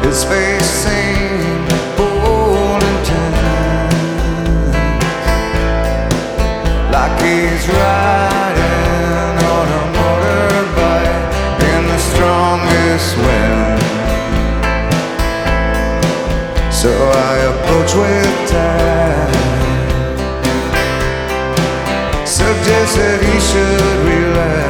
His face seemed bold and tense, like he's riding on a motorbike in the strongest wind. So I approach with time, suggested he should